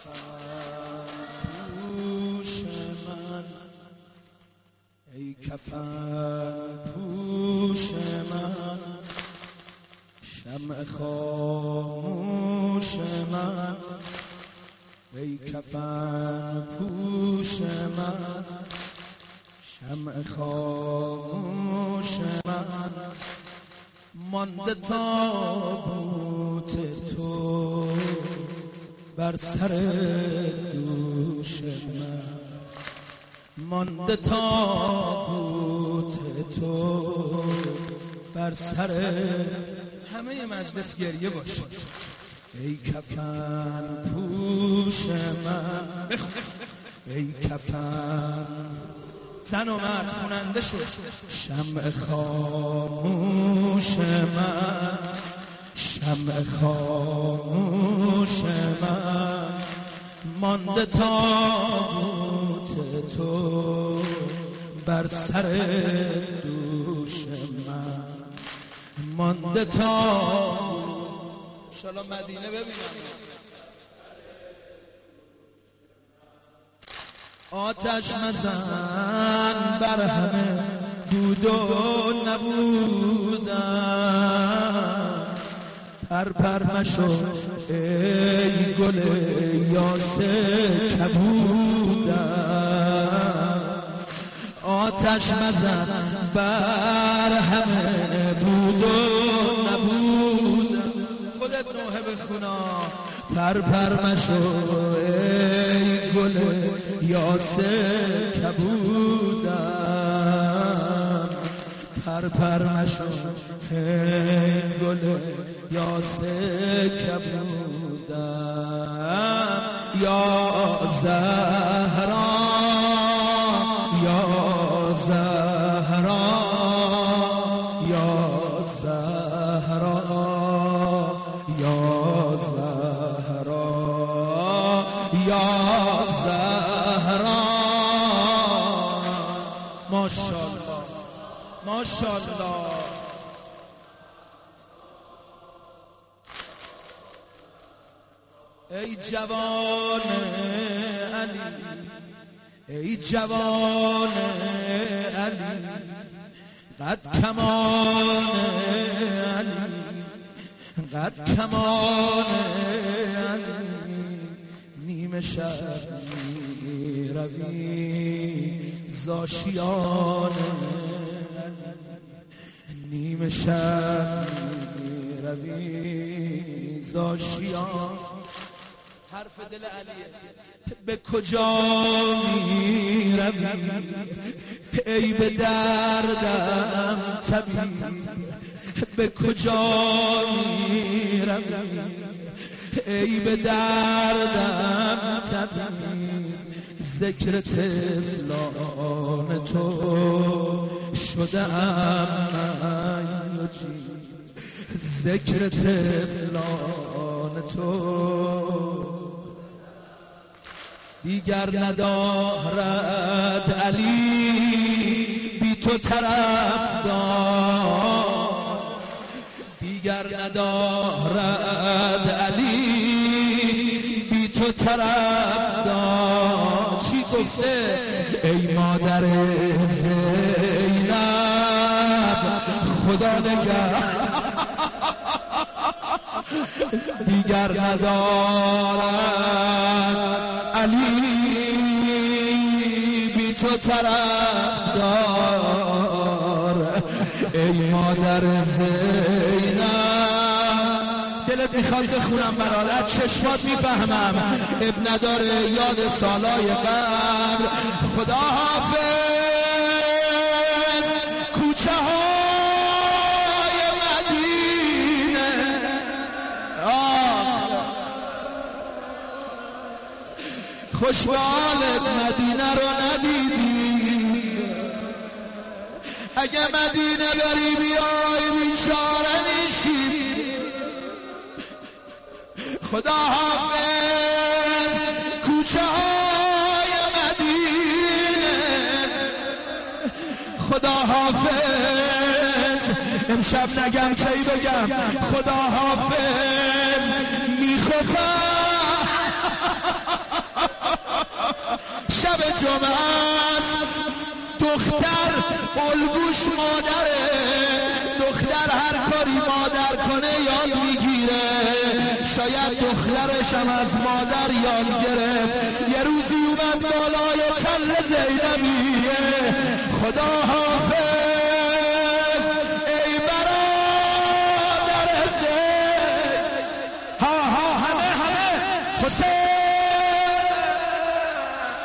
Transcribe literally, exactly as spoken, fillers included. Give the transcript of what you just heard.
پوش من، ای کفن پوش من، شمع خاموش من، ای کفن پوش من، شمع خاموش من، مانده تابوت تو بر سر دوش من، مانده تابوت تو بر سر. همه مجلس گریه باشه. ای کفن پوش من، ای کفن زن و مرد خوننده شد، شمع خاموش من، شمع خاموش من، مانده تابوت تو بر سر دوش من، مانده تابوت. انشالله مدینه ببینم. آتش مزن بر همه بود و نبودن، پر پر مشو ای گل یاسه کبودن. آتش مزن بر همه بود و نبودن. خودت نوحه بخونا. پر پر مشو ای گل یاسه کبودم، پر پر مشو ای گل یاسه کبودم. یا زهرا یا زهرا یا زهرا یا زهرا یا زهرا. ماشاءالله ماشاءالله. ای جوان علی، ای جوان علی، قد کمان علی، قد کمان علی، نیمه شب می روی زاشیان، نیمه شب می روی زاشیان. حرف دل علیه. به کجا می روی ای به دردم طبیب، به کجا می روی ای به دردم طبیب. ذکر طفلان تو شدم من مجیب، ذکر طفلان تو دیگر ندارد علی بی تو طرفدار، دیگر ندارد علی بی تو طرفدار. چی گفته؟ ای مادر زینب خدا نگه، دیگر ندارد علی بی تو طرفدار. ای مادر زینب. دلت میخواد بخونم برات، چشمات میفهمم، اب نداره یاد سالای قبل. خدا حافظ. کوچه های مدینه، خوشبالت مدینه رو ندیدی، اگه مدینه بری بیای بیچاره میشی. خدا حافظ. کوچه های مدینه، خدا حافظ. امشب نگم کی بگم خدا حافظ. میخوفم جمعه است. دختر الگوش مادره، دختر هر کاری مادر کنه یاد میگیره. شاید دخترش هم از مادر یاد گرفت. یه روزی اومد بالای تل زینبیه، خدا